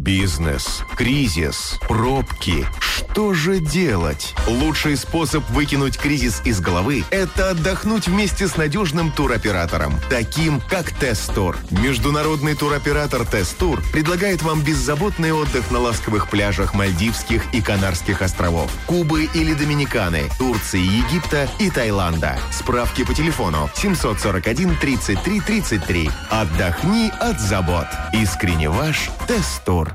Бизнес, кризис, пробки. Что же делать? Лучший способ выкинуть кризис из головы – это отдохнуть вместе с надежным туроператором, таким как Тесс-Тур. Международный туроператор Тесс-Тур предлагает вам беззаботный отдых на ласковых пляжах Мальдивских и Канарских островов, Кубы или Доминиканы, Турции, Египта и Таиланда. Справки по телефону 741 33 33. Отдохни от забот. Искренне ваш Тесс-Тур.